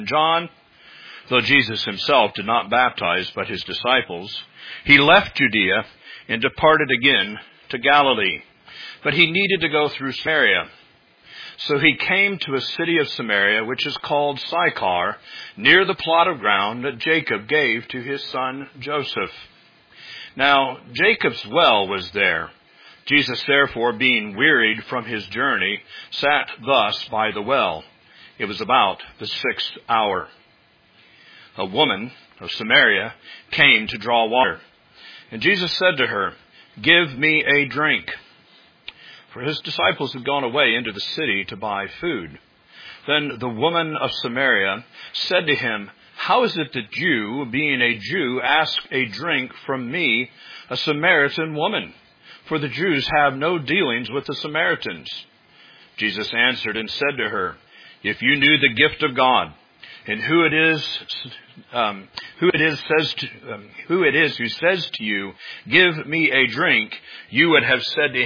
John, though Jesus himself did not baptize but his disciples, he left Judea and departed again to Galilee. But he needed to go through Samaria. So he came to a city of Samaria, which is called Sychar, near the plot of ground that Jacob gave to his son Joseph. Now Jacob's well was there. Jesus, therefore, being wearied from his journey, sat thus by the well. It was about the 6th hour. A woman of Samaria came to draw water. And Jesus said to her, "Give me a drink." For his disciples had gone away into the city to buy food. Then the woman of Samaria said to him, "How is it that you, being a Jew, ask a drink from me, a Samaritan woman? For the Jews have no dealings with the Samaritans." Jesus answered and said to her, "If you knew the gift of God, and who it is who says to you, 'Give me a drink,' you would have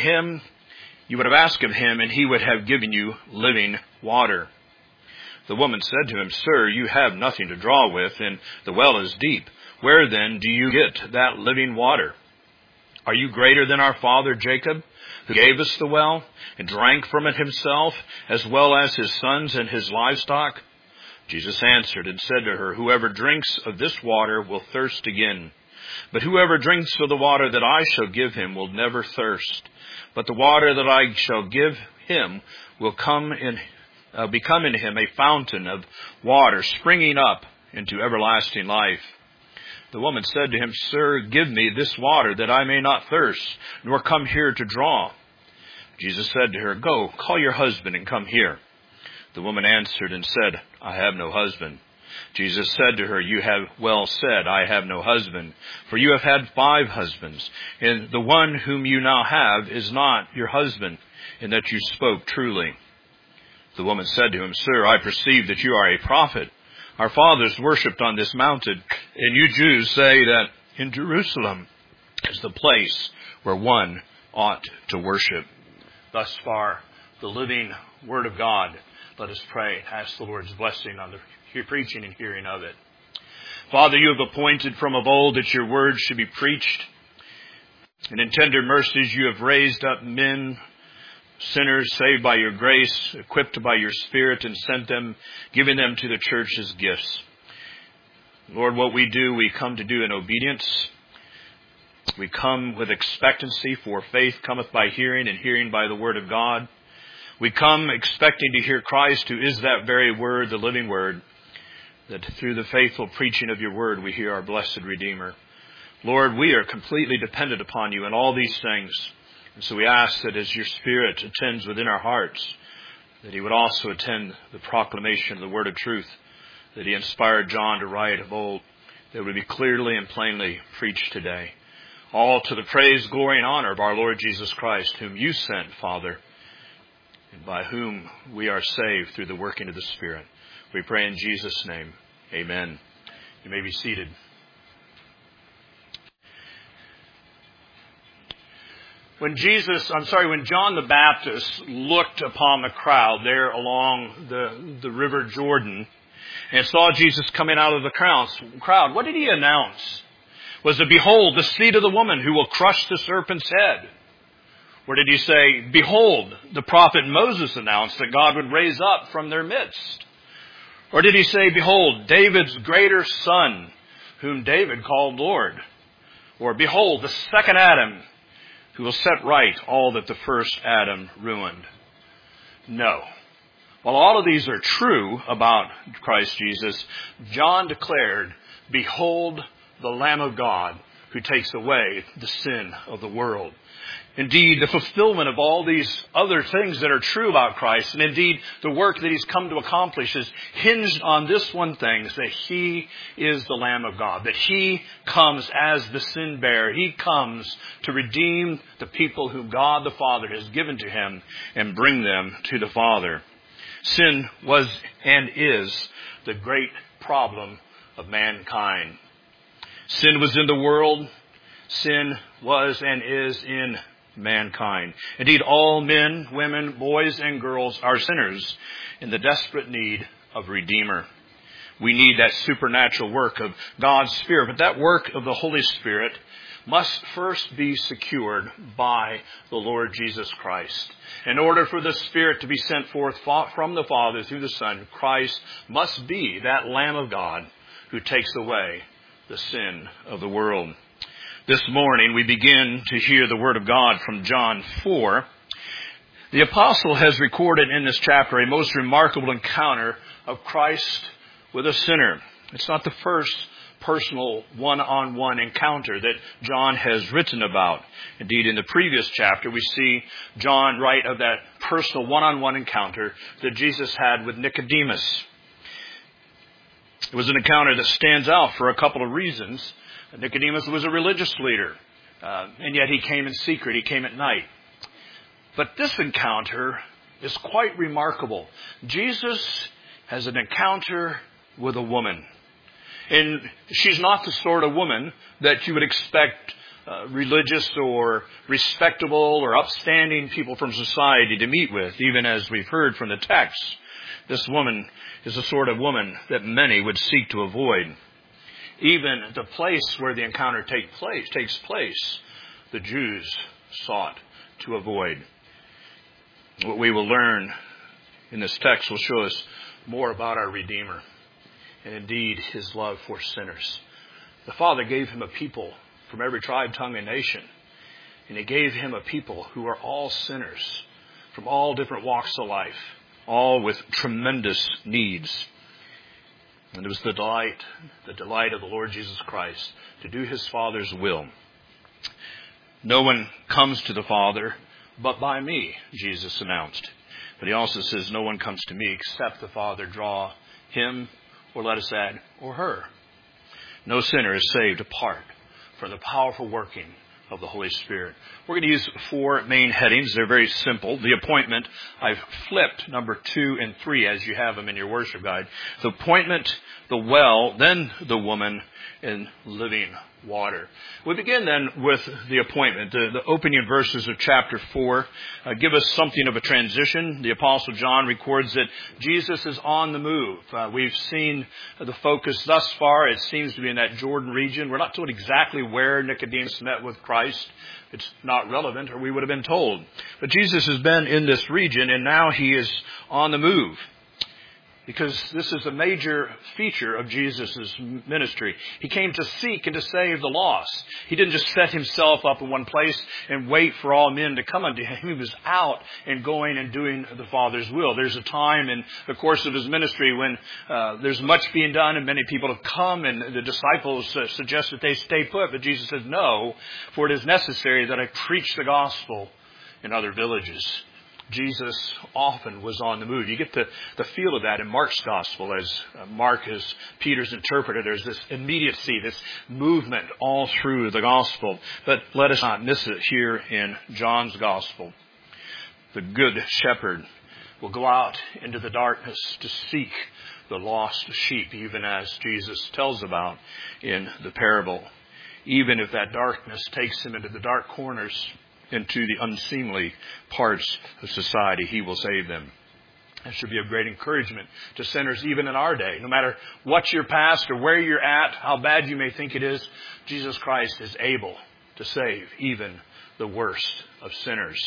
asked of him, and he would have given you living water." The woman said to him, "Sir, you have nothing to draw with, and the well is deep. Where then do you get that living water? Are you greater than our father Jacob, who gave us the well, and drank from it himself, as well as his sons and his livestock?" Jesus answered and said to her, "Whoever drinks of this water will thirst again. But whoever drinks of the water that I shall give him will never thirst. But the water that I shall give him will become in him a fountain of water springing up into everlasting life." The woman said to him, "Sir, give me this water that I may not thirst, nor come here to draw." Jesus said to her, "Go, call your husband and come here." The woman answered and said, "I have no husband." Jesus said to her, "You have well said, 'I have no husband,' for you have had 5 husbands, and the one whom you now have is not your husband, and that you spoke truly." The woman said to him, "Sir, I perceive that you are a prophet. Our fathers worshipped on this mountain, and you Jews say that in Jerusalem is the place where one ought to worship." Thus far, the living Word of God. Let us pray and ask the Lord's blessing on the preaching and hearing of it. Father, you have appointed from of old that your word should be preached. And in tender mercies you have raised up men, sinners saved by your grace, equipped by your Spirit, and sent them, giving them to the church as gifts. Lord, what we do, we come to do in obedience. We come with expectancy, for faith cometh by hearing, and hearing by the word of God. We come expecting to hear Christ, who is that very word, the living word, that through the faithful preaching of your word we hear our blessed Redeemer. Lord, we are completely dependent upon you in all these things. And so we ask that as your Spirit attends within our hearts, that he would also attend the proclamation of the word of truth, that he inspired John to write of old, that would be clearly and plainly preached today. All to the praise, glory, and honor of our Lord Jesus Christ, whom you sent, Father, and by whom we are saved through the working of the Spirit. We pray in Jesus' name. Amen. You may be seated. When John the Baptist looked upon the crowd there along the river Jordan and saw Jesus coming out of the crowd, what did he announce? Was it, "Behold, the seed of the woman who will crush the serpent's head"? Or did he say, "Behold, the prophet Moses announced that God would raise up from their midst"? Or did he say, "Behold, David's greater son, whom David called Lord"? Or, "Behold, the second Adam, who will set right all that the first Adam ruined"? No. While all of these are true about Christ Jesus, John declared, "Behold, the Lamb of God, who takes away the sin of the world." Indeed, the fulfillment of all these other things that are true about Christ, and indeed the work that he's come to accomplish, is hinged on this one thing, that he is the Lamb of God, that he comes as the sin bearer. He comes to redeem the people whom God the Father has given to him and bring them to the Father. Sin was and is the great problem of mankind. Sin was in the world. Sin was and is in mankind. Indeed, all men, women, boys, and girls are sinners in the desperate need of a Redeemer. We need that supernatural work of God's Spirit. But that work of the Holy Spirit must first be secured by the Lord Jesus Christ. In order for the Spirit to be sent forth from the Father through the Son, Christ must be that Lamb of God who takes away the sin of the world. This morning we begin to hear the Word of God from John 4. The apostle has recorded in this chapter a most remarkable encounter of Christ with a sinner. It's not the first personal one-on-one encounter that John has written about. Indeed, in the previous chapter, we see John write of that personal one-on-one encounter that Jesus had with Nicodemus. It was an encounter that stands out for a couple of reasons. Nicodemus was a religious leader, and yet he came in secret. He came at night. But this encounter is quite remarkable. Jesus has an encounter with a woman. And she's not the sort of woman that you would expect religious or respectable or upstanding people from society to meet with, even as we've heard from the text. This woman is the sort of woman that many would seek to avoid. Even the place where the encounter takes place, the Jews sought to avoid. What we will learn in this text will show us more about our Redeemer and indeed His love for sinners. The Father gave Him a people from every tribe, tongue, and nation. And He gave Him a people who are all sinners from all different walks of life, all with tremendous needs. And it was the delight of the Lord Jesus Christ to do His Father's will. No one comes to the Father but by me, Jesus announced. But He also says, no one comes to me except the Father draw him, or let us add, or her. No sinner is saved apart from the powerful working of the Holy Spirit. We're going to use 4 main headings. They're very simple. The appointment, I've flipped number 2 and 3 as you have them in your worship guide. The appointment, the well, then the woman, and living water. We begin then with the appointment. The opening verses of chapter 4 give us something of a transition. The Apostle John records that Jesus is on the move. We've seen the focus thus far. It seems to be in that Jordan region. We're not told exactly where Nicodemus met with Christ. It's not relevant, or we would have been told. But Jesus has been in this region, and now He is on the move. Because this is a major feature of Jesus' ministry. He came to seek and to save the lost. He didn't just set Himself up in one place and wait for all men to come unto Him. He was out and going and doing the Father's will. There's a time in the course of His ministry when there's much being done and many people have come, and the disciples suggest that they stay put. But Jesus says, no, for it is necessary that I preach the gospel in other villages. Jesus often was on the move. You get the feel of that in Mark's gospel, as Mark is Peter's interpreter. There's this immediacy, this movement all through the gospel. But let us not miss it here in John's gospel. The good shepherd will go out into the darkness to seek the lost sheep, even as Jesus tells about in the parable. Even if that darkness takes him into the dark corners, into the unseemly parts of society, He will save them. That should be a great encouragement to sinners even in our day. No matter what your past or where you're at, how bad you may think it is, Jesus Christ is able to save even the worst of sinners.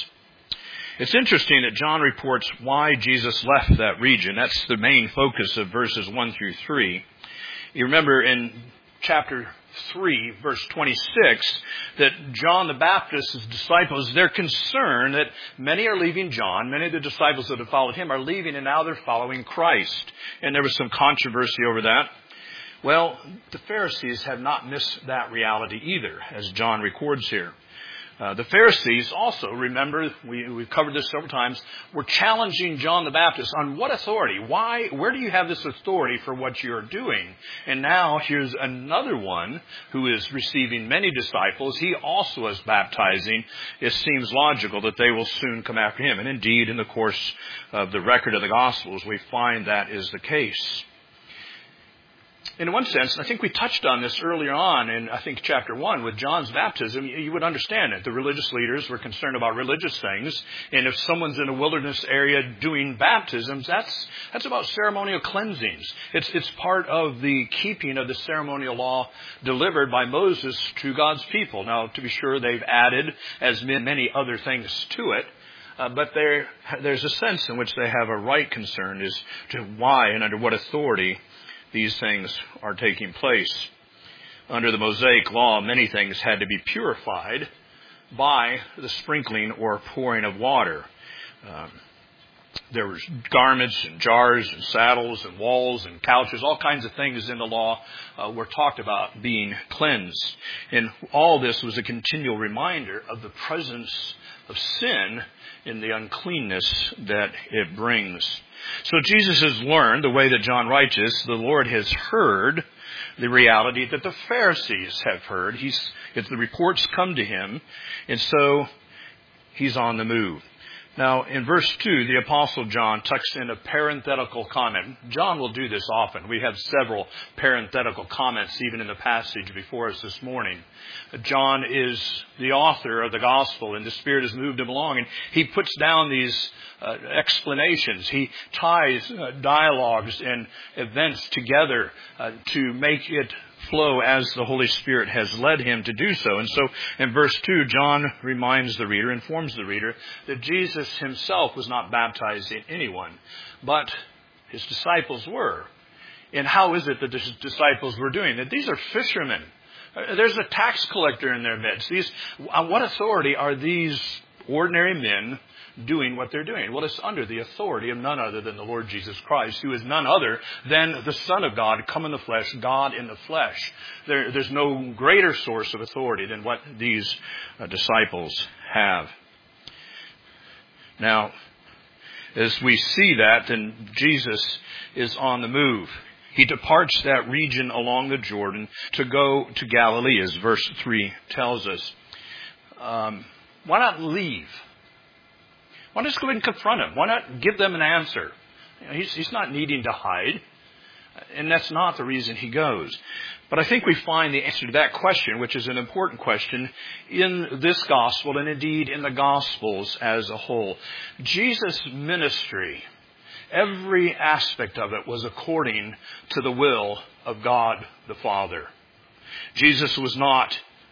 It's interesting that John reports why Jesus left that region. That's the main focus of verses 1 through 3. You remember in chapter 3, verse 26, that John the Baptist's disciples, they're concerned that many are leaving John. Many of the disciples that have followed him are leaving, and now they're following Christ. And there was some controversy over that. Well, the Pharisees have not missed that reality either, as John records here. The Pharisees also, remember, we've covered this several times, were challenging John the Baptist on what authority? Why? Where do you have this authority for what you're doing? And now here's another one who is receiving many disciples. He also is baptizing. It seems logical that they will soon come after him. And indeed, in the course of the record of the Gospels, we find that is the case. in one sense, I think we touched on this earlier on in, I think, chapter 1 with John's baptism. You would understand it. The religious leaders were concerned about religious things. And if someone's in a wilderness area doing baptisms, that's about ceremonial cleansings. It's part of the keeping of the ceremonial law delivered by Moses to God's people. Now, to be sure, they've added as many other things to it. But there's a sense in which they have a right concern as to why and under what authority these things are taking place. Under the Mosaic law, many things had to be purified by the sprinkling or pouring of water. There was garments and jars and saddles and walls and couches, all kinds of things in the law were talked about being cleansed. And all this was a continual reminder of the presence of sin in the uncleanness that it brings. So Jesus has learned, the way that John writes this, the Lord has heard the reality that the Pharisees have heard. The reports come to him, and so he's on the move. Now, in verse 2, the Apostle John tucks in a parenthetical comment. John will do this often. We have several parenthetical comments even in the passage before us this morning. John is the author of the gospel, and the Spirit has moved him along, and he puts down these explanations. He ties dialogues and events together to make it flow as the Holy Spirit has led him to do so. And so in verse 2, John reminds the reader, informs the reader, that Jesus himself was not baptizing anyone, but his disciples were. And how is it that the disciples were doing that? These are fishermen. There's a tax collector in their midst. On what authority are these ordinary men doing what they're doing? Well, it's under the authority of none other than the Lord Jesus Christ, who is none other than the Son of God, come in the flesh, God in the flesh. There's no greater source of authority than what these disciples have. Now, as we see that, then Jesus is on the move. He departs that region along the Jordan to go to Galilee, as verse 3 tells us. Why not leave? Why not just go ahead and confront him? Why not give them an answer? He's not needing to hide. And that's not the reason he goes. But I think we find the answer to that question, which is an important question, in this gospel and indeed in the Gospels as a whole. Jesus' ministry, every aspect of it was according to the will of God the Father. Jesus was not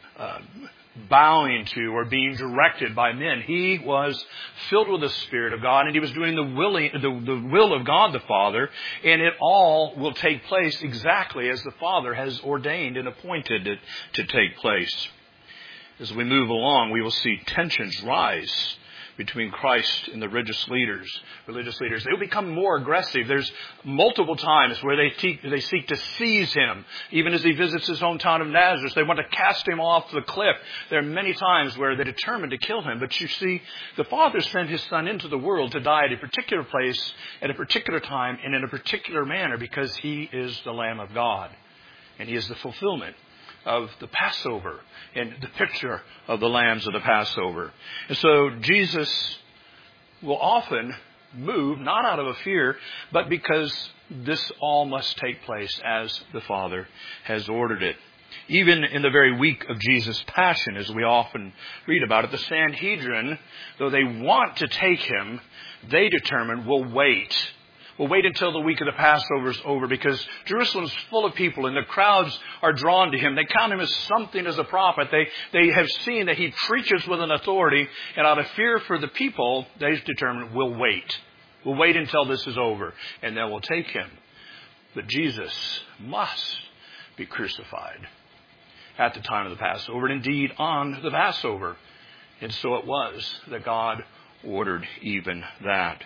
bowing to or being directed by men. He was filled with the Spirit of God, and he was doing the will of God the Father, and it all will take place exactly as the Father has ordained and appointed it to take place. As we move along, we will see tensions rise between Christ and the religious leaders. They will become more aggressive. There's multiple times where they seek to seize him. Even as he visits his hometown of Nazareth, they want to cast him off the cliff. There are many times where they're determined to kill him. But you see, the Father sent his Son into the world to die at a particular place, at a particular time, and in a particular manner, because he is the Lamb of God. And he is the fulfillment of the Passover and the picture of the lambs of the Passover. And so Jesus will often move, not out of a fear, but because this all must take place as the Father has ordered it. Even in the very week of Jesus' passion, as we often read about it, the Sanhedrin, though they want to take him, they determine, we'll wait. We'll wait until the week of the Passover is over, because Jerusalem is full of people and the crowds are drawn to him. They count him as something as a prophet. They have seen that he preaches with an authority, and out of fear for the people, they've determined, we'll wait. We'll wait until this is over, and then we'll take him. But Jesus must be crucified at the time of the Passover, and indeed on the Passover. And so it was that God ordered even that.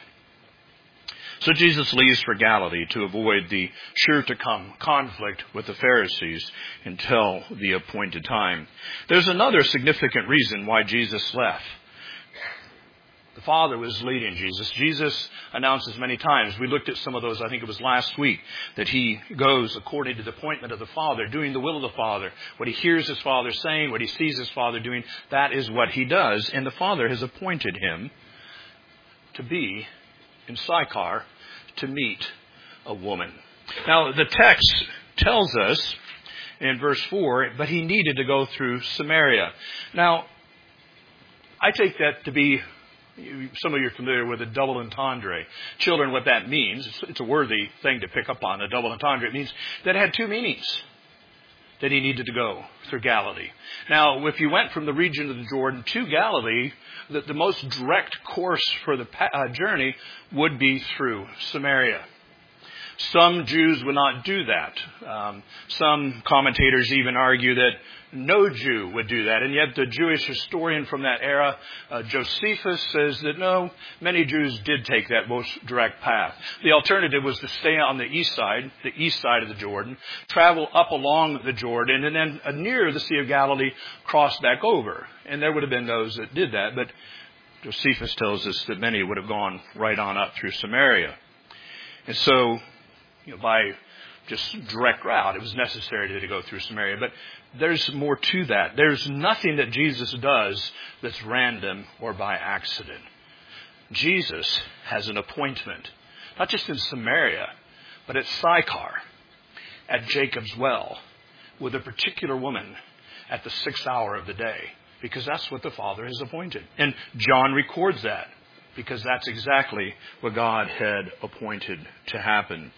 So Jesus leaves for Galilee to avoid the sure-to-come conflict with the Pharisees until the appointed time. There's another significant reason why Jesus left. The Father was leading Jesus. Jesus announces many times, we looked at some of those, I think it was last week, that he goes according to the appointment of the Father, doing the will of the Father. What he hears his Father saying, what he sees his Father doing, that is what he does. And the Father has appointed him to be in Sychar to meet a woman. Now, the text tells us in verse 4, but he needed to go through Samaria. Now, I take that to be, some of you are familiar with a double entendre. Children, what that means, it's a worthy thing to pick up on, a double entendre. It means that it had two meanings, that he needed to go through Galilee. Now, if you went from the region of the Jordan to Galilee, the most direct course for the journey would be through Samaria. Some Jews would not do that. Some commentators even argue that no Jew would do that. And yet the Jewish historian from that era, Josephus, says that no, many Jews did take that most direct path. The alternative was to stay on the east side of the Jordan, travel up along the Jordan, and then near the Sea of Galilee, cross back over. And there would have been those that did that, but Josephus tells us that many would have gone right on up through Samaria. And so, by just direct route, it was necessary to go through Samaria. But there's more to that. There's nothing that Jesus does that's random or by accident. Jesus has an appointment, not just in Samaria, but at Sychar, at Jacob's well, with a particular woman at the 6th hour of the day, because that's what the Father has appointed. And John records that, because that's exactly what God had appointed to happen.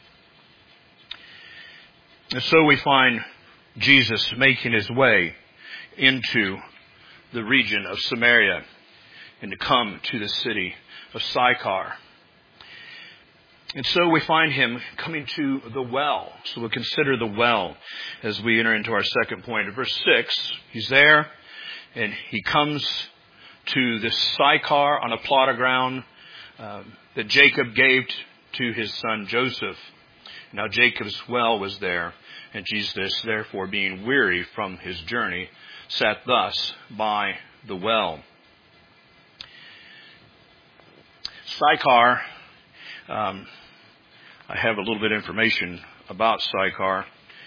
And so we find Jesus making his way into the region of Samaria and to come to the city of Sychar. And so we find him coming to the well. So we'll consider the well as we enter into our second point. In verse 6, he's there and he comes to this Sychar on a plot of ground that Jacob gave to his son Joseph. Now Jacob's well was there, and Jesus, therefore, being weary from his journey, sat thus by the well. Sychar, I have a little bit of information about Sychar.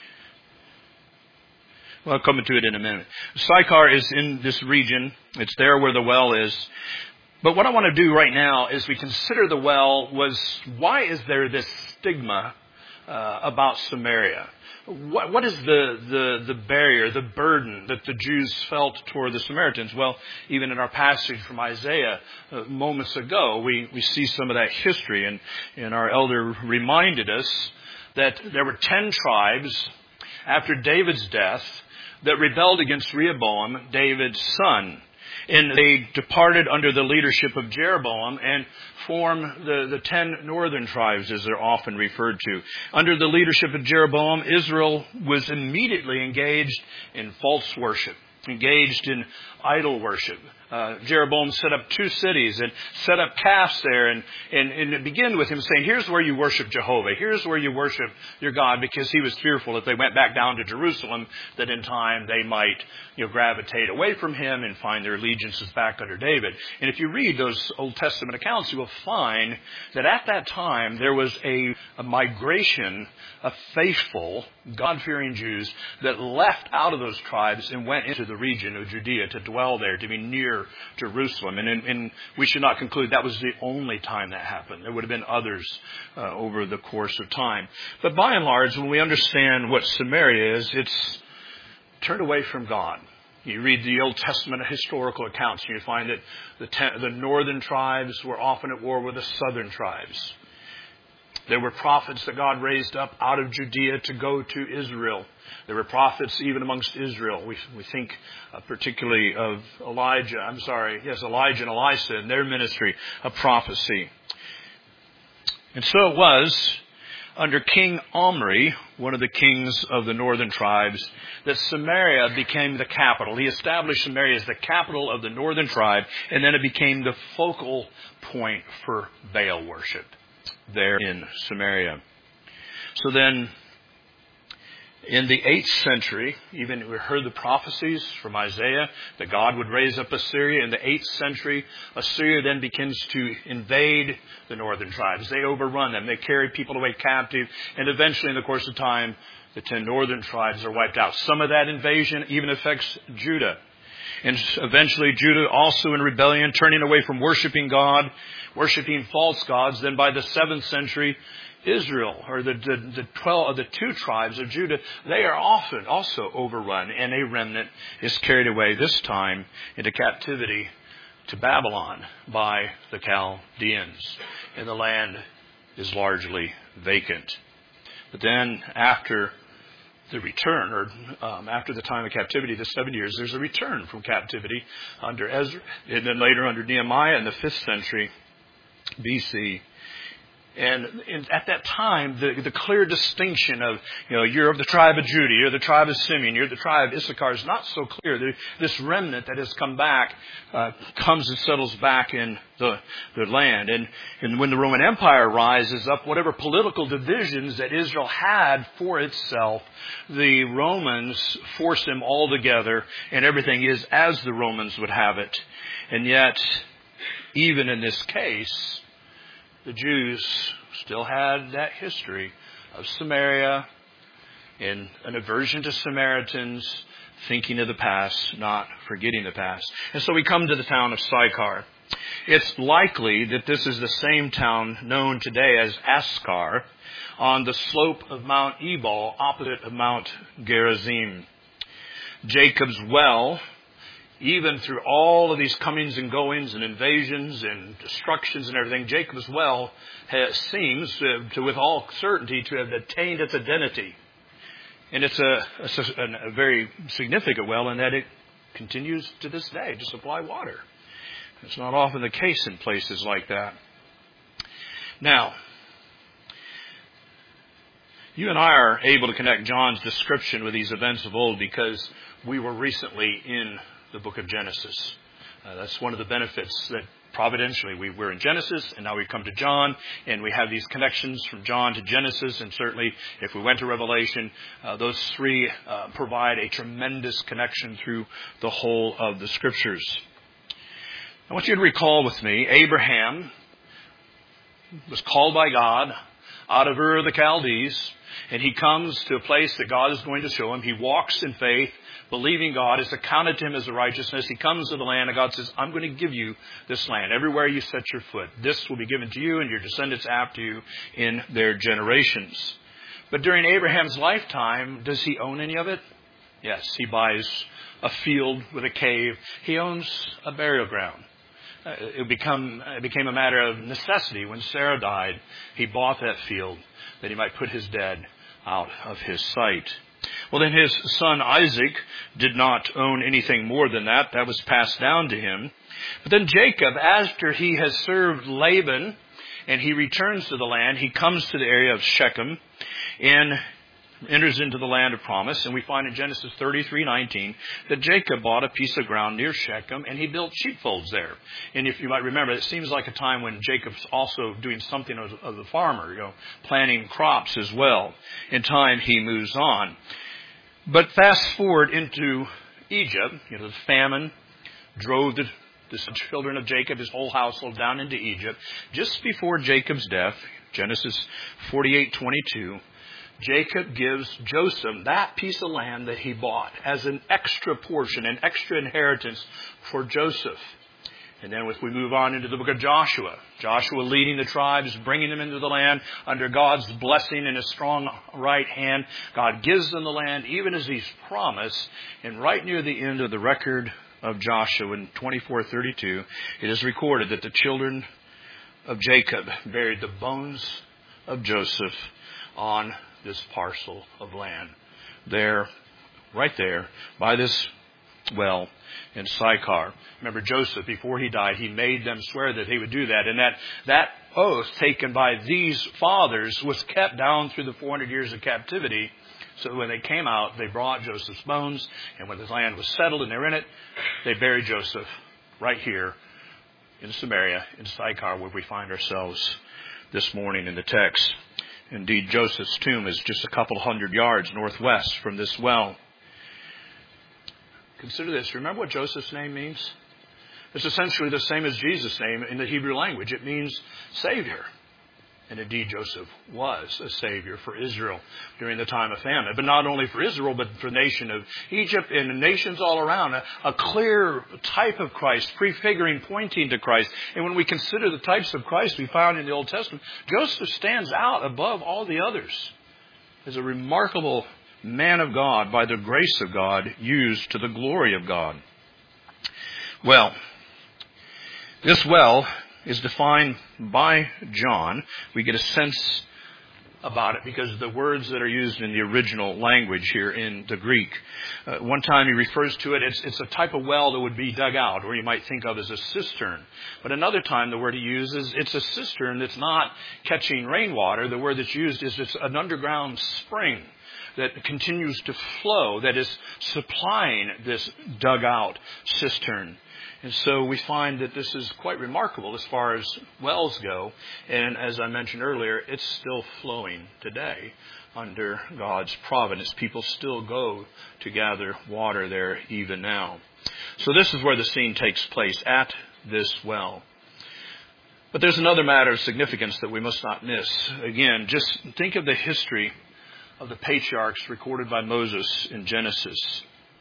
Well, I'll come to it in a minute. Sychar is in this region. It's there where the well is. But what I want to do right now is we consider the well was, why is there this stigma about Samaria? What is the barrier, the burden that the Jews felt toward the Samaritans? Well, even in our passage from Isaiah moments ago, we see some of that history. And our elder reminded us that there were 10 tribes after David's death that rebelled against Rehoboam, David's son. And they departed under the leadership of Jeroboam and formed the 10 northern tribes, as they're often referred to. Under the leadership of Jeroboam, Israel was immediately engaged in false worship, engaged in idol worship. Jeroboam set up 2 cities and set up calves there, and it began with him saying, here's where you worship Jehovah, here's where you worship your God, because he was fearful if they went back down to Jerusalem that in time they might gravitate away from him and find their allegiances back under David. And if you read those Old Testament accounts, you will find that at that time there was a migration of faithful, God-fearing Jews that left out of those tribes and went into the region of Judea to dwell there, to be near Jerusalem. And we should not conclude that was the only time that happened. There would have been others over the course of time. But by and large, when we understand what Samaria is, it's turned away from God. You read the Old Testament historical accounts, and you find that the northern tribes were often at war with the southern tribes. There were prophets that God raised up out of Judea to go to Israel. There were prophets even amongst Israel. We think particularly of Elijah and Elisha and their ministry of prophecy. And so it was under King Omri, one of the kings of the northern tribes, that Samaria became the capital. He established Samaria as the capital of the northern tribe, and then it became the focal point for Baal worship there in Samaria. So then, in the 8th century, even we heard the prophecies from Isaiah that God would raise up Assyria. In the 8th century, Assyria then begins to invade the northern tribes. They overrun them. They carry people away captive. And eventually, in the course of time, the 10 northern tribes are wiped out. Some of that invasion even affects Judah. And eventually, Judah also in rebellion, turning away from worshiping God, worshiping false gods. Then by the 7th century, Israel, or the 12 of the two tribes of Judah, they are often also overrun, and a remnant is carried away, this time into captivity to Babylon by the Chaldeans, and the land is largely vacant. But then after the return, or after the time of captivity, the 7 years, there's a return from captivity under Ezra, and then later under Nehemiah in the 5th century BC. And at that time, the clear distinction of, you're of the tribe of Judah, you're the tribe of Simeon, you're the tribe of Issachar is not so clear. This remnant that has come back comes and settles back in the land. And when the Roman Empire rises up, whatever political divisions that Israel had for itself, the Romans force them all together, and everything is as the Romans would have it. And yet, even in this case, the Jews still had that history of Samaria and an aversion to Samaritans, thinking of the past, not forgetting the past. And so we come to the town of Sychar. It's likely that this is the same town known today as Ascar, on the slope of Mount Ebal, opposite of Mount Gerizim. Jacob's well, even through all of these comings and goings and invasions and destructions and everything, Jacob's well seems to with all certainty to have attained its identity. And it's a very significant well in that it continues to this day to supply water. It's not often the case in places like that. Now, you and I are able to connect John's description with these events of old because we were recently in the book of Genesis. That's one of the benefits that providentially we're in Genesis, and now we come to John, and we have these connections from John to Genesis, and certainly if we went to Revelation, those three provide a tremendous connection through the whole of the Scriptures. I want you to recall with me, Abraham was called by God out of Ur of the Chaldees, and he comes to a place that God is going to show him. He walks in faith, believing God. It's accounted to him as a righteousness. He comes to the land, and God says, I'm going to give you this land. Everywhere you set your foot, this will be given to you and your descendants after you in their generations. But during Abraham's lifetime, does he own any of it? Yes, he buys a field with a cave. He owns a burial ground. It became a matter of necessity. When Sarah died, he bought that field that he might put his dead out of his sight. Well, then his son Isaac did not own anything more than that. That was passed down to him. But then Jacob, after he has served Laban and he returns to the land, he comes to the area of Shechem and enters into the land of promise. And we find in Genesis 33:19 that Jacob bought a piece of ground near Shechem and he built sheepfolds there. And if you might remember, it seems like a time when Jacob's also doing something of the farmer, planting crops as well. In time, he moves on. But fast forward into Egypt, the famine drove the children of Jacob, his whole household, down into Egypt. Just before Jacob's death, Genesis 48:22, Jacob gives Joseph that piece of land that he bought as an extra portion, an extra inheritance for Joseph. And then if we move on into the book of Joshua leading the tribes, bringing them into the land under God's blessing and his strong right hand. God gives them the land even as he's promised. And right near the end of the record of Joshua in 24:32, it is recorded that the children of Jacob buried the bones of Joseph on this parcel of land. There, right there, by this well in Sychar. Remember, Joseph, before he died, he made them swear that he would do that. And that oath taken by these fathers was kept down through the 400 years of captivity. So when they came out, they brought Joseph's bones. And when the land was settled and they were in it, they buried Joseph right here in Samaria, in Sychar, where we find ourselves this morning in the text. Indeed, Joseph's tomb is just a couple hundred yards northwest from this well. Consider this. Remember what Joseph's name means? It's essentially the same as Jesus' name in the Hebrew language. It means Savior. And indeed, Joseph was a savior for Israel during the time of famine. But not only for Israel, but for the nation of Egypt and the nations all around. A clear type of Christ, prefiguring, pointing to Christ. And when we consider the types of Christ we found in the Old Testament, Joseph stands out above all the others as a remarkable man of God, by the grace of God, used to the glory of God. Well, this well is defined by John. We get a sense about it because of the words that are used in the original language here in the Greek. One time he refers to it, it's a type of well that would be dug out, or you might think of as a cistern. But another time the word he uses, it's a cistern that's not catching rainwater. The word that's used is it's an underground spring that continues to flow, that is supplying this dug out cistern. And so we find that this is quite remarkable as far as wells go. And as I mentioned earlier, it's still flowing today under God's providence. People still go to gather water there even now. So this is where the scene takes place, at this well. But there's another matter of significance that we must not miss. Again, just think of the history of the patriarchs recorded by Moses in Genesis.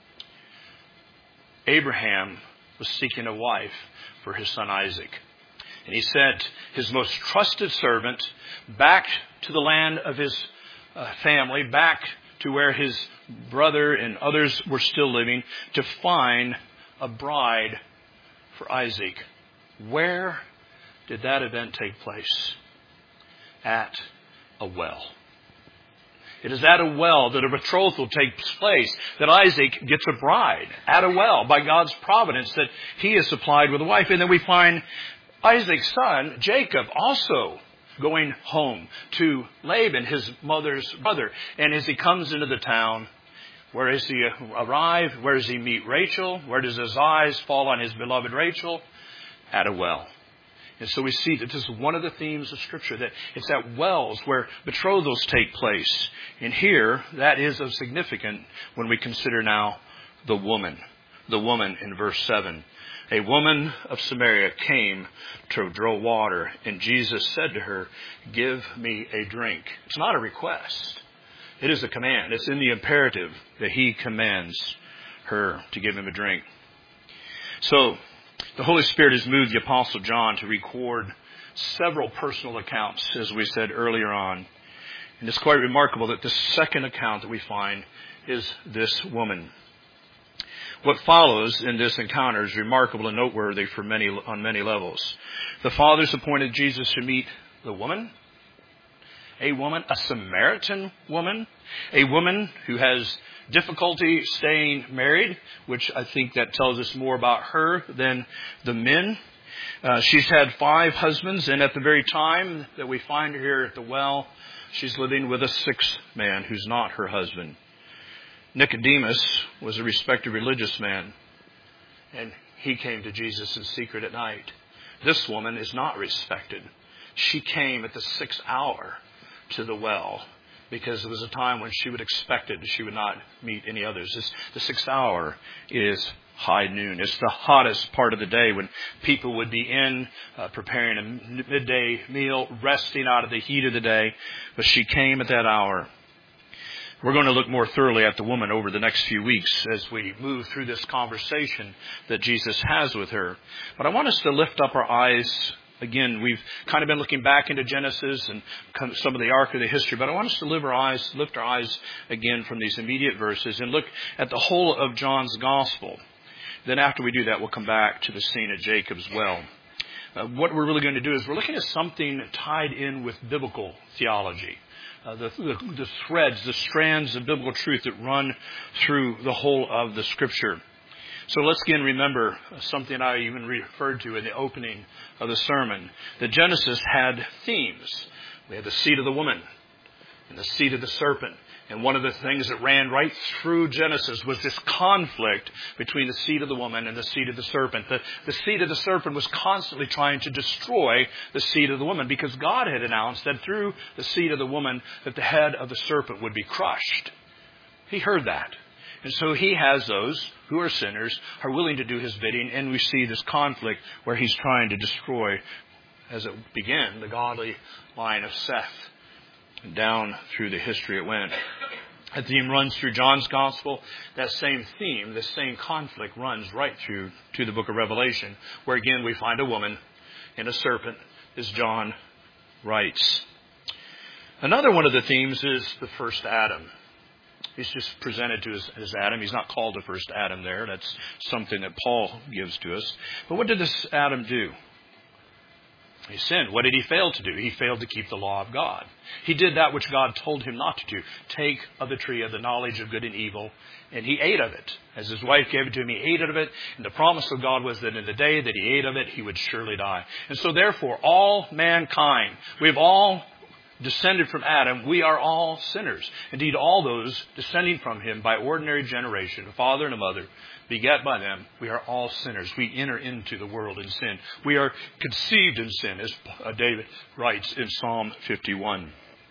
Abraham was seeking a wife for his son Isaac. And he sent his most trusted servant back to the land of his family, back to where his brother and others were still living, to find a bride for Isaac. Where did that event take place? At a well. It is at a well that a betrothal takes place, that Isaac gets a bride at a well by God's providence, that he is supplied with a wife. And then we find Isaac's son, Jacob, also going home to Laban, his mother's brother. And as he comes into the town, where does he arrive? Where does he meet Rachel? Where does his eyes fall on his beloved Rachel? At a well. And so we see that this is one of the themes of Scripture, that it's at wells where betrothals take place. And here, that is of significance when we consider now the woman. The woman in verse 7. A woman of Samaria came to draw water, and Jesus said to her, "Give me a drink." It's not a request. It is a command. It's in the imperative that he commands her to give him a drink. So, the Holy Spirit has moved the Apostle John to record several personal accounts, as we said earlier on. And it's quite remarkable that the second account that we find is this woman. What follows in this encounter is remarkable and noteworthy on many levels. The fathers appointed Jesus to meet the woman, a Samaritan woman, a woman who has difficulty staying married, which I think that tells us more about her than the men. She's had 5 husbands, and at the very time that we find her here at the well, she's living with a 6th man who's not her husband. Nicodemus was a respected religious man, and he came to Jesus in secret at night. This woman is not respected. She came at the 6th hour to the well, because it was a time when she would expect it, she would not meet any others. The 6th hour is high noon. It's the hottest part of the day when people would be in preparing a midday meal, resting out of the heat of the day. But she came at that hour. We're going to look more thoroughly at the woman over the next few weeks as we move through this conversation that Jesus has with her. But I want us to lift up our eyes. Again, we've kind of been looking back into Genesis and some of the arc of the history, but I want us to lift our eyes again from these immediate verses and look at the whole of John's gospel. Then after we do that, we'll come back to the scene at Jacob's well. What we're really going to do is we're looking at something tied in with biblical theology. The threads, the strands of biblical truth that run through the whole of the Scripture. So let's again remember something I even referred to in the opening of the sermon. That Genesis had themes. We had the seed of the woman and the seed of the serpent. And one of the things that ran right through Genesis was this conflict between the seed of the woman and the seed of the serpent. The seed of the serpent was constantly trying to destroy the seed of the woman, because God had announced that through the seed of the woman that the head of the serpent would be crushed. He heard that. And so he has those who are sinners, are willing to do his bidding, and we see this conflict where he's trying to destroy as it began, the godly line of Seth. And down through the history it went. That theme runs through John's Gospel. That same theme, the same conflict runs right through to the book of Revelation, where again we find a woman and a serpent, as John writes. Another one of the themes is the first Adam. He's just presented to us as Adam. He's not called the first Adam there. That's something that Paul gives to us. But what did this Adam do? He sinned. What did he fail to do? He failed to keep the law of God. He did that which God told him not to do. Take of the tree of the knowledge of good and evil. And he ate of it. As his wife gave it to him, he ate of it. And the promise of God was that in the day that he ate of it, he would surely die. And so therefore, all mankind, we've all descended from Adam, we are all sinners. Indeed, all those descending from him by ordinary generation, a father and a mother, begat by them, we are all sinners. We enter into the world in sin. We are conceived in sin, as David writes in Psalm 51.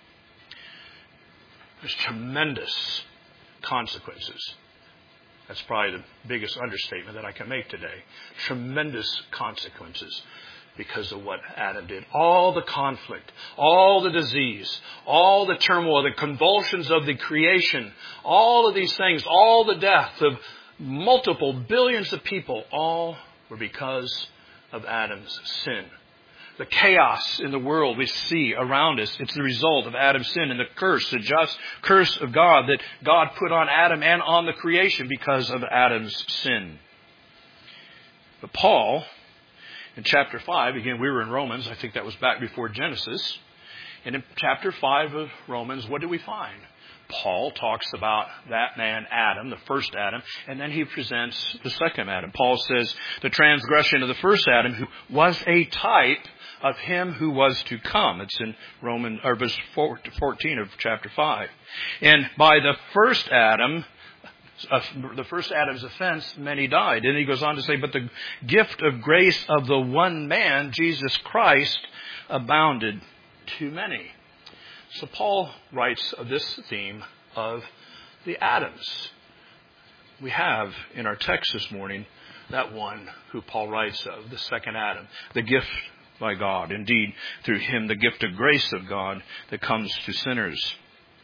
There's tremendous consequences. That's probably the biggest understatement that I can make today. Tremendous consequences because of what Adam did. All the conflict, all the disease, all the turmoil, the convulsions of the creation, all of these things, all the death of multiple billions of people, all were because of Adam's sin. The chaos in the world we see around us, it's the result of Adam's sin and the curse, the just curse of God that God put on Adam and on the creation because of Adam's sin. But Paul, in chapter 5, again, we were in Romans. I think that was back before Genesis. And in chapter 5 of Romans, what do we find? Paul talks about that man, Adam, the first Adam, and then he presents the second Adam. Paul says the transgression of the first Adam, who was a type of him who was to come. It's in verse 14 of chapter 5. And by the first Adam, the first Adam's offense, many died. And he goes on to say, but the gift of grace of the one man, Jesus Christ, abounded to many. So Paul writes of this theme of the Adams. We have in our text this morning that one who Paul writes of, the second Adam, the gift by God. Indeed, through him, the gift of grace of God that comes to sinners.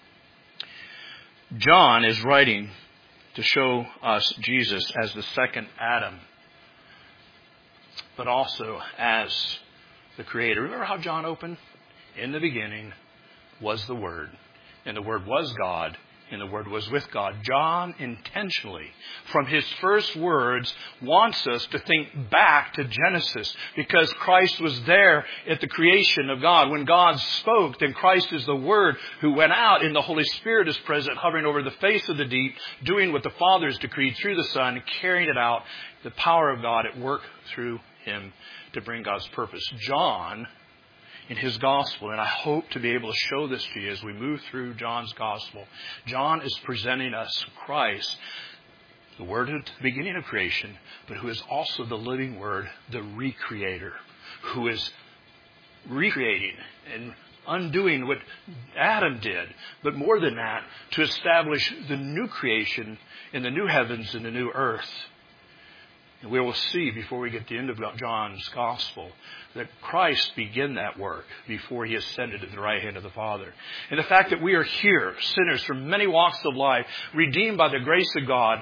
John is writing to show us Jesus as the second Adam, but also as the Creator. Remember how John opened? In the beginning was the Word, and the Word was God, and the Word was with God. John intentionally, from his first words, wants us to think back to Genesis, because Christ was there at the creation of God. When God spoke, then Christ is the Word who went out, and the Holy Spirit is present, hovering over the face of the deep, doing what the Father has decreed through the Son, carrying it out, the power of God at work through him to bring God's purpose. John, in his gospel, and I hope to be able to show this to you as we move through John's gospel, John is presenting us Christ, the Word at the beginning of creation, but who is also the living Word, the recreator, who is recreating and undoing what Adam did, but more than that, to establish the new creation in the new heavens and the new earth. And we will see before we get to the end of John's Gospel that Christ began that work before he ascended to the right hand of the Father. And the fact that we are here, sinners from many walks of life, redeemed by the grace of God,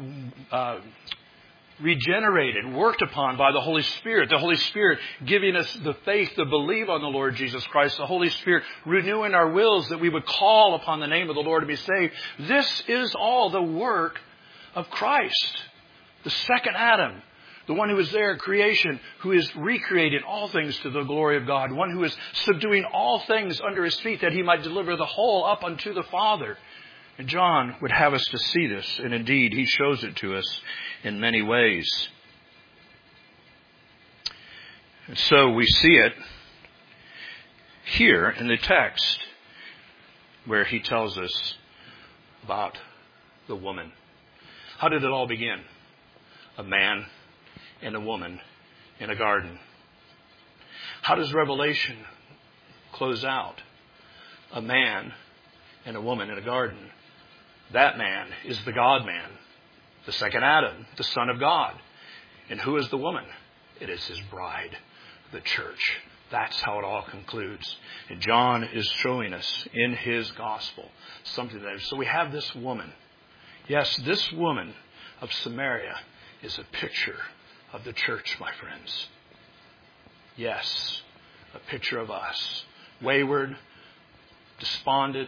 regenerated, worked upon by the Holy Spirit. The Holy Spirit giving us the faith to believe on the Lord Jesus Christ. The Holy Spirit renewing our wills that we would call upon the name of the Lord to be saved. This is all the work of Christ. The second Adam, the one who is there at creation, who is recreating all things to the glory of God, one who is subduing all things under his feet that he might deliver the whole up unto the Father. And John would have us to see this, and indeed he shows it to us in many ways. And so we see it here in the text where he tells us about the woman. How did it all begin? A man and a woman in a garden. How does Revelation close out? A man and a woman in a garden. That man is the God-man, the second Adam, the Son of God. And who is the woman? It is his bride, the church, That's how it all concludes. And John is showing us in his gospel something there. So we have this woman. Yes, this woman of Samaria is a picture of the church, my friends. Yes, a picture of us. Wayward, despondent,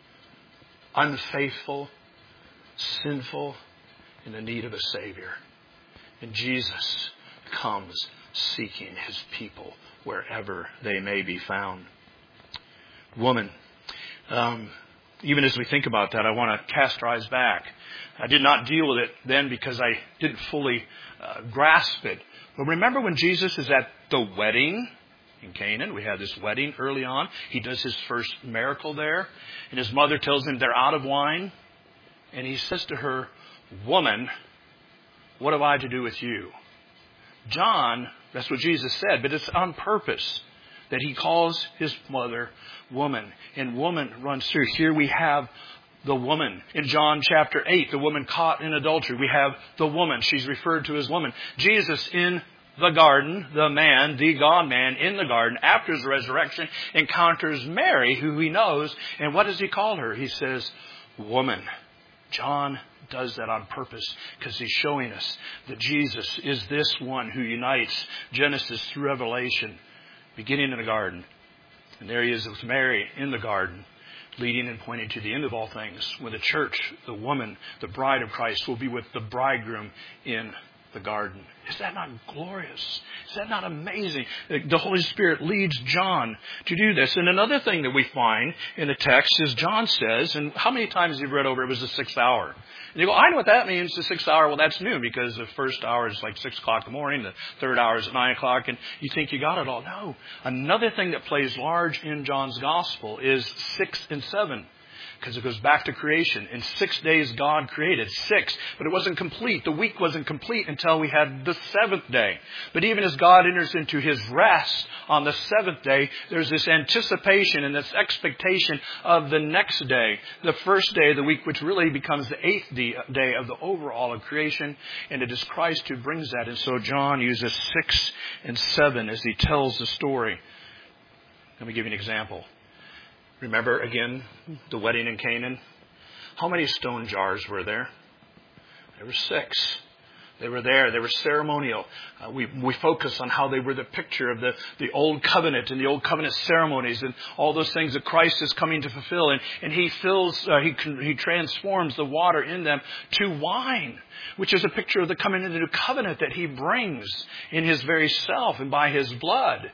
unfaithful, sinful, in the need of a Savior. And Jesus comes seeking his people wherever they may be found. Woman. Even as we think about that, I want to cast our eyes back. I did not deal with it then because I didn't fully grasp it. But remember when Jesus is at the wedding in Canaan? We had this wedding early on. He does his first miracle there. And his mother tells him they're out of wine. And he says to her, "Woman, what have I to do with you?" John, that's what Jesus said, but it's on purpose that he calls his mother woman. And woman runs through. Here we have the woman. In John chapter 8, the woman caught in adultery. We have the woman. She's referred to as woman. Jesus in the garden, the man, the God-man in the garden, after his resurrection, encounters Mary, who he knows. And what does he call her? He says, woman. John does that on purpose because he's showing us that Jesus is this one who unites Genesis through Revelation, beginning in the garden. And there he is with Mary in the garden, leading and pointing to the end of all things, when the church, the woman, the bride of Christ, will be with the bridegroom in the garden. Is that not glorious? Is that not amazing? The Holy Spirit leads John to do this. And another thing that we find in the text is John says, and how many times have you read over it was the 6th hour? And you go, I know what that means, the 6th hour. Well, that's new because the first hour is like 6 o'clock in the morning. The third hour is at 9 o'clock. And you think you got it all. No. Another thing that plays large in John's gospel is 6 and 7. Because it goes back to creation. In 6 days God created. 6. But it wasn't complete. The week wasn't complete until we had the 7th day. But even as God enters into his rest on the 7th day, there's this anticipation and this expectation of the next day. The first day of the week, which really becomes the 8th day of the overall of creation. And it is Christ who brings that. And so John uses 6 and 7 as he tells the story. Let me give you an example. Remember, again, the wedding in Canaan? How many stone jars were there? There were 6. They were there. They were ceremonial. We focus on how they were the picture of the Old Covenant and the Old Covenant ceremonies and all those things that Christ is coming to fulfill. And he he transforms the water in them to wine, which is a picture of the coming into the covenant that he brings in his very self and by his blood.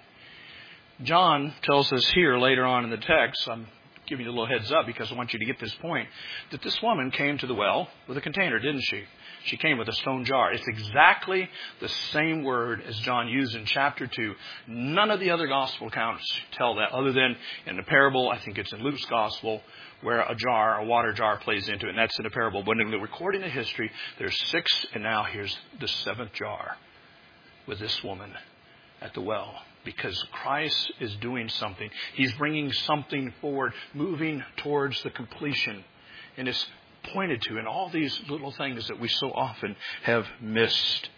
John tells us here later on in the text, I'm giving you a little heads up because I want you to get this point, that this woman came to the well with a container, didn't she? She came with a stone jar. It's exactly the same word as John used in chapter 2. None of the other gospel accounts tell that other than in the parable, I think it's in Luke's gospel, where a water jar plays into it, and that's in the parable. But in the recording of history, there's 6, and now here's the 7th jar with this woman at the well. Because Christ is doing something. He's bringing something forward, moving towards the completion. And it's pointed to in all these little things that we so often have missed.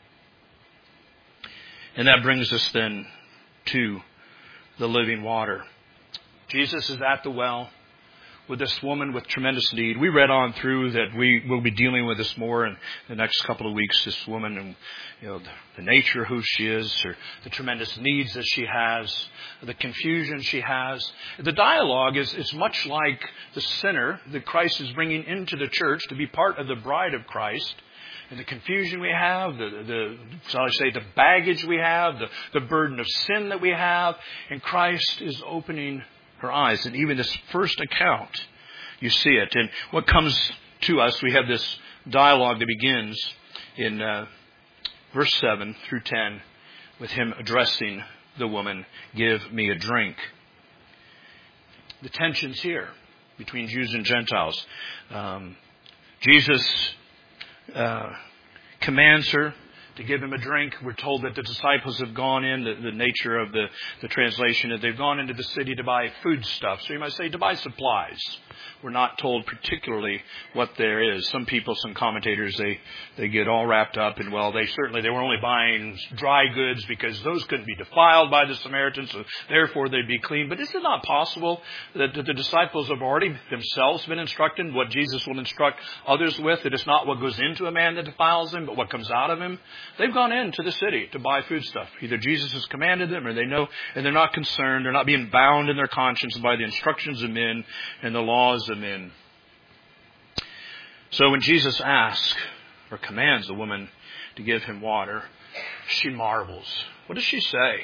And that brings us then to the living water. Jesus is at the well with this woman with tremendous need. We read on through that we will be dealing with this more in the next couple of weeks, this woman and the nature of who she is, or the tremendous needs that she has, the confusion she has. The dialogue is much like the sinner that Christ is bringing into the church to be part of the bride of Christ. And the confusion we have, the baggage we have, the burden of sin that we have, and Christ is opening her eyes. And even this first account, you see it. And what comes to us, we have this dialogue that begins in verse 7 through 10 with him addressing the woman, "Give me a drink." The tension's here between Jews and Gentiles. Jesus commands her to give him a drink. We're told that the disciples have gone in, the nature of the translation, that they've gone into the city to buy foodstuff. So you might say to buy supplies. We're not told particularly what there is. Some people, some commentators, they get all wrapped up in, well, they were only buying dry goods because those couldn't be defiled by the Samaritans, so therefore they'd be clean. But is it not possible that the disciples have already themselves been instructed what Jesus will instruct others with? That it's not what goes into a man that defiles him, but what comes out of him? They've gone into the city to buy foodstuff. Either Jesus has commanded them, or they know, and they're not concerned. They're not being bound in their conscience by the instructions of men and the laws of men. So when Jesus asks or commands the woman to give him water, she marvels. What does she say?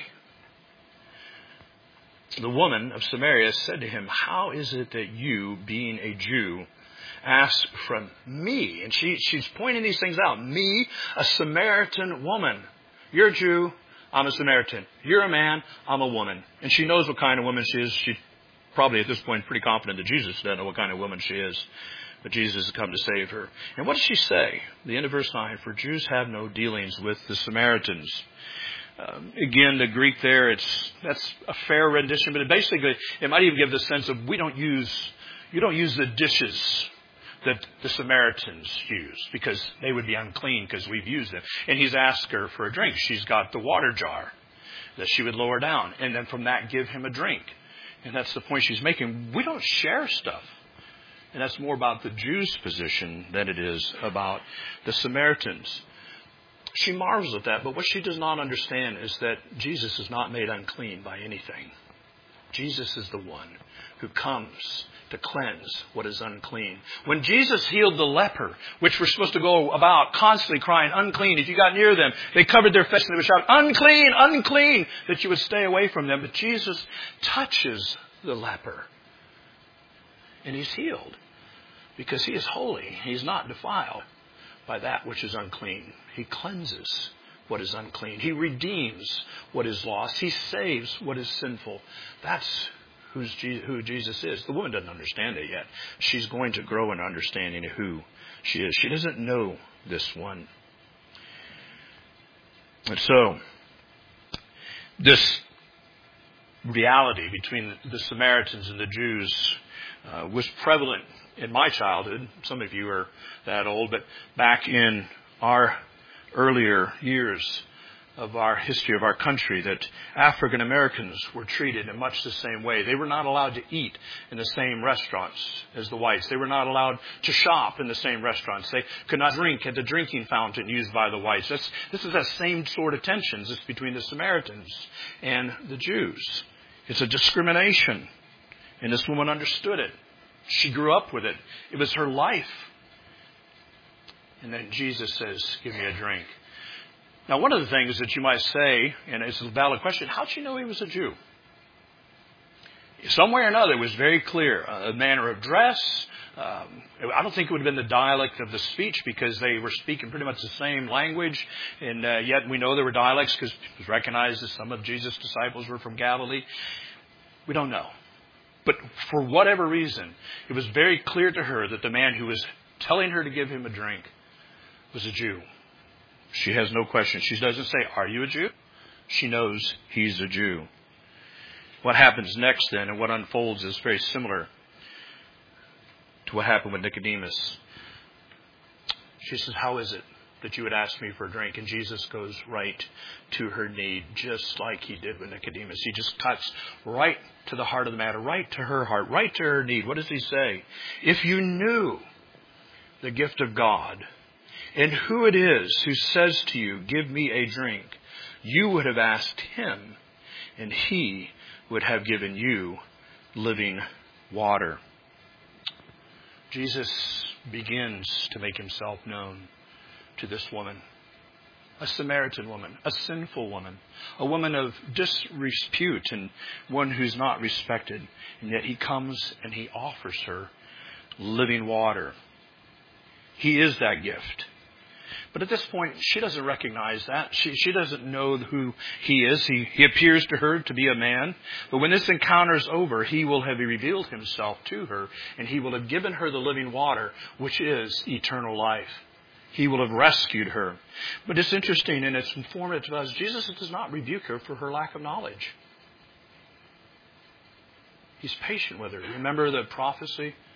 The woman of Samaria said to him, "How is it that you, being a Jew, ask from me?" And she's pointing these things out. Me, a Samaritan woman. You're a Jew, I'm a Samaritan. You're a man, I'm a woman. And she knows what kind of woman she is. She's probably at this point pretty confident that Jesus doesn't know what kind of woman she is. But Jesus has come to save her. And what does she say? The end of verse 9, "For Jews have no dealings with the Samaritans." Again, the Greek there, that's a fair rendition, but it might even give the sense of you don't use the dishes that the Samaritans use because they would be unclean because we've used them. And he's asked her for a drink. She's got the water jar that she would lower down and then from that give him a drink. And that's the point she's making. We don't share stuff. And that's more about the Jews' position than it is about the Samaritans. She marvels at that, but what she does not understand is that Jesus is not made unclean by anything. Jesus is the one who comes to cleanse what is unclean. When Jesus healed the leper, which were supposed to go about constantly crying, "Unclean," if you got near them, they covered their face and they would shout, "Unclean, unclean," that you would stay away from them. But Jesus touches the leper and he's healed because he is holy. He's not defiled by that which is unclean. He cleanses what is unclean. He redeems what is lost. He saves what is sinful. That's who Jesus is. The woman doesn't understand it yet. She's going to grow in understanding of who she is. She doesn't know this one. And so, this reality between the Samaritans and the Jews was prevalent in my childhood. Some of you are that old, but back in our earlier years of our history of our country, that African Americans were treated in much the same way. They were not allowed to eat in the same restaurants as the whites. They were not allowed to shop in the same restaurants. They could not drink at the drinking fountain used by the whites. This is that same sort of tensions that's between the Samaritans and the Jews. It's a discrimination. And this woman understood it. She grew up with it. It was her life. And then Jesus says, "Give me a drink." Now, one of the things that you might say, and it's a valid question, how'd she know he was a Jew? Some way or another, it was very clear. A manner of dress. I don't think it would have been the dialect of the speech because they were speaking pretty much the same language. And yet we know there were dialects because it was recognized that some of Jesus' disciples were from Galilee. We don't know. But for whatever reason, it was very clear to her that the man who was telling her to give him a drink was a Jew. She has no question. She doesn't say, "Are you a Jew?" She knows he's a Jew. What happens next then and what unfolds is very similar to what happened with Nicodemus. She says, "How is it that you would ask me for a drink?" And Jesus goes right to her need, just like he did with Nicodemus. He just cuts right to the heart of the matter, right to her heart, right to her need. What does he say? "If you knew the gift of God, and who it is who says to you, 'Give me a drink,' you would have asked him, and he would have given you living water." Jesus begins to make himself known to this woman, a Samaritan woman, a sinful woman, a woman of disrepute and one who's not respected. And yet he comes and he offers her living water. He is that gift. But at this point, she doesn't recognize that. She doesn't know who he is. He appears to her to be a man. But when this encounter is over, he will have revealed himself to her, and he will have given her the living water, which is eternal life. He will have rescued her. But it's interesting and it's informative to us. Jesus does not rebuke her for her lack of knowledge. He's patient with her. Remember the prophecy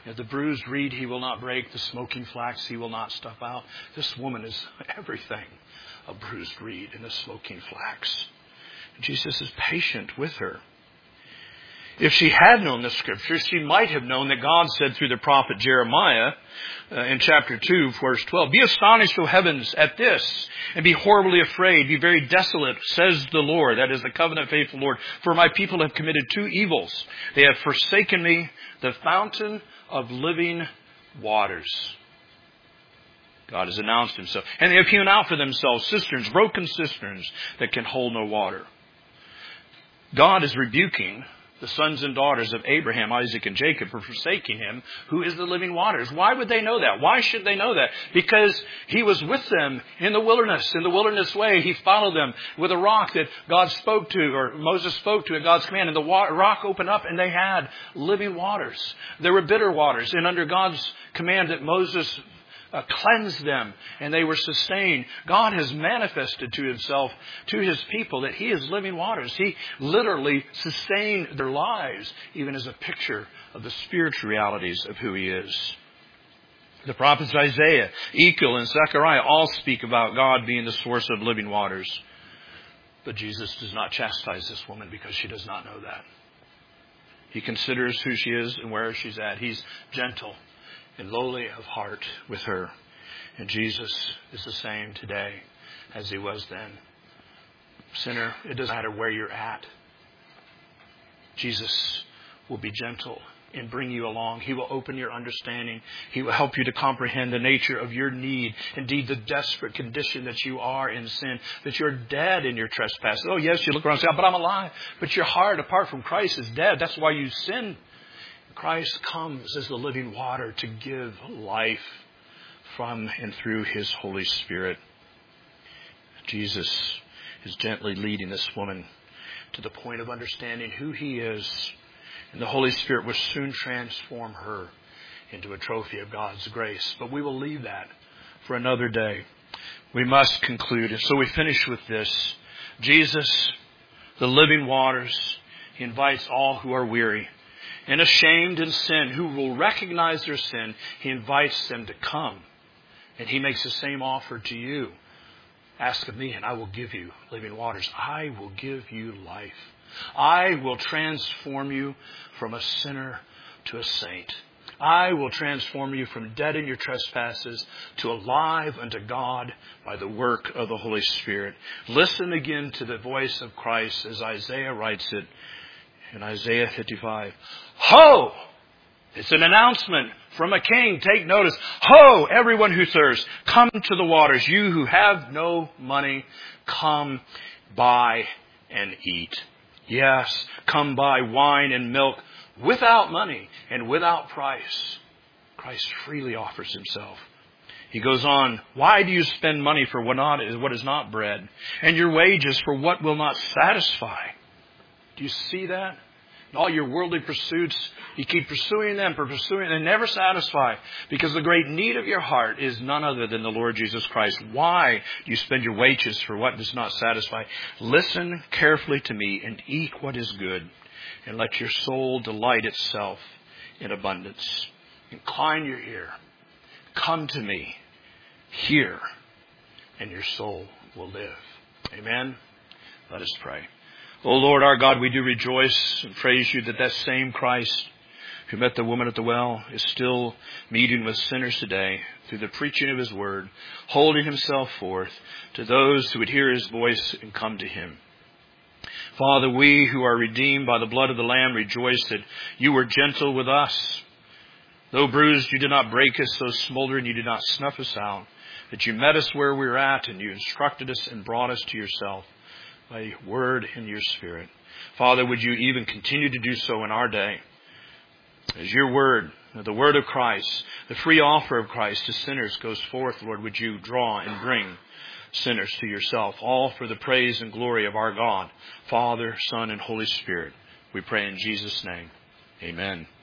The bruised reed he will not break. The smoking flax he will not stuff out. This woman is everything. A bruised reed and a smoking flax. Jesus is patient with her. If she had known the Scriptures, she might have known that God said through the prophet Jeremiah in chapter 2, verse 12, "Be astonished, O heavens, at this, and be horribly afraid. Be very desolate, says the Lord," that is the covenant faithful Lord, "for my people have committed two evils. They have forsaken me, the fountain of living waters." God has announced himself. "And they have hewn out for themselves cisterns, broken cisterns that can hold no water." God is rebuking the sons and daughters of Abraham, Isaac, and Jacob for forsaking him, who is the living waters. Why would they know that? Why should they know that? Because he was with them in the wilderness way. He followed them with a rock that God spoke to, or Moses spoke to at God's command. And the rock opened up and they had living waters. There were bitter waters. And under God's command that Moses cleansed them and they were sustained. God has manifested to himself, to his people, that he is living waters. He literally sustained their lives, even as a picture of the spiritual realities of who he is. The prophets Isaiah, Ezekiel, and Zechariah all speak about God being the source of living waters. But Jesus does not chastise this woman because she does not know that. He considers who she is and where she's at. He's gentle and lowly of heart with her. And Jesus is the same today as he was then. Sinner, it doesn't matter where you're at. Jesus will be gentle and bring you along. He will open your understanding. He will help you to comprehend the nature of your need. Indeed, the desperate condition that you are in sin, that you're dead in your trespasses. Oh, yes, you look around and say, "But I'm alive." But your heart, apart from Christ, is dead. That's why you sin. Christ comes as the living water to give life from and through his Holy Spirit. Jesus is gently leading this woman to the point of understanding who he is. And the Holy Spirit will soon transform her into a trophy of God's grace. But we will leave that for another day. We must conclude. And so we finish with this. Jesus, the living waters, he invites all who are weary and ashamed in sin, who will recognize their sin. He invites them to come. And he makes the same offer to you. Ask of me and I will give you living waters. I will give you life. I will transform you from a sinner to a saint. I will transform you from dead in your trespasses to alive unto God by the work of the Holy Spirit. Listen again to the voice of Christ as Isaiah writes it in Isaiah 55. Ho! It's an announcement from a king. Take notice. Ho! Everyone who thirsts, come to the waters. You who have no money, come buy and eat. Yes, come buy wine and milk without money and without price. Christ freely offers himself. He goes on, why do you spend money for what is not bread, and your wages for what will not satisfy? Do you see that? In all your worldly pursuits, you keep pursuing them, and never satisfy. Because the great need of your heart is none other than the Lord Jesus Christ. Why do you spend your wages for what does not satisfy? Listen carefully to me and eat what is good, and let your soul delight itself in abundance. Incline your ear. Come to me. Hear, and your soul will live. Amen. Let us pray. O Lord our God, we do rejoice and praise you that that same Christ who met the woman at the well is still meeting with sinners today through the preaching of his word, holding himself forth to those who would hear his voice and come to him. Father, we who are redeemed by the blood of the Lamb rejoice that you were gentle with us. Though bruised, you did not break us. Though smoldering, you did not snuff us out. That you met us where we were at and you instructed us and brought us to yourself by your word and your spirit. Father, would you even continue to do so in our day? As your word, the word of Christ, the free offer of Christ to sinners goes forth, Lord, would you draw and bring sinners to yourself, all for the praise and glory of our God, Father, Son, and Holy Spirit. We pray in Jesus' name. Amen.